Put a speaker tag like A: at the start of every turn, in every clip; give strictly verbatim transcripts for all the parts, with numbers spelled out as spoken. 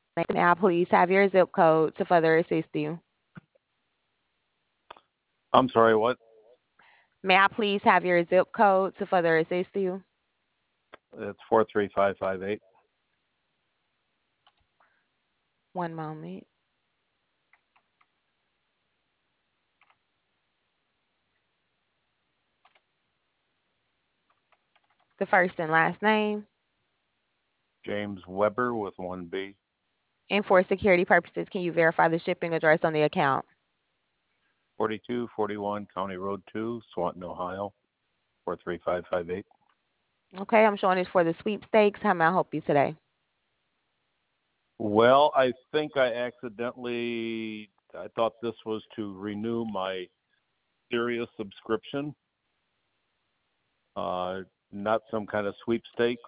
A: May I please have your zip code to further assist you?
B: I'm sorry, what?
A: May I please have your zip code to further assist you?
B: It's four three five five eight.
A: One moment. The first and last name.
B: James Weber with one B.
A: And for security purposes, can you verify the shipping address on the account?
B: forty-two forty-one County Road two, Swanton, Ohio, four three five five eight.
A: Okay, I'm showing it for the sweepstakes. How may I help you today?
B: Well, I think I accidentally, I thought this was to renew my Sirius subscription, uh, not some kind of sweepstakes.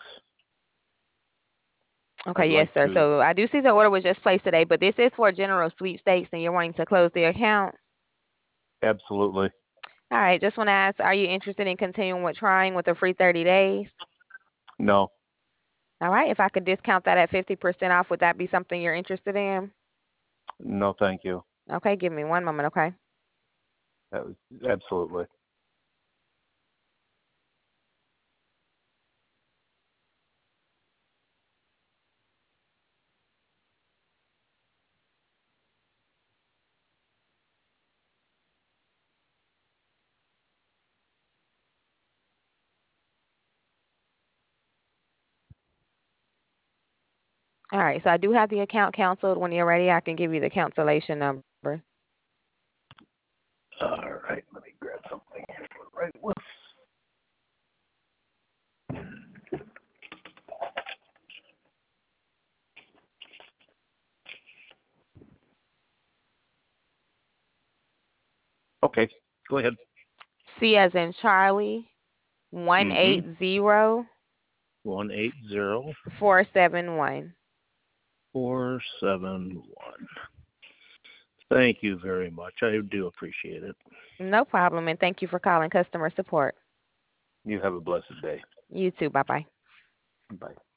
A: Okay,
B: I'd
A: yes,
B: like
A: sir.
B: to,
A: So I do see the order was just placed today, but this is for general sweepstakes, and you're wanting to close the account.
B: absolutely.
A: All right, just want to ask, are you interested in continuing with trying with a free thirty days?
B: No,
A: All right, if I could discount that at fifty percent off, would that be something you're interested in?
B: no, thank you.
A: Okay, give me one moment, okay?
B: That was, absolutely.
A: All right, so I do have the account canceled. When you're ready, I can give you the cancellation number.
B: All right, let me grab something here to write with. Okay, go ahead.
A: C as in Charlie, one
B: Mm-hmm.
A: eight zero
B: One eight zero
A: four seven one.
B: four seven one. Thank you very much. I do appreciate it.
A: No problem, and thank you for calling customer support.
B: You have a blessed day.
A: You too. Bye bye.
B: Bye.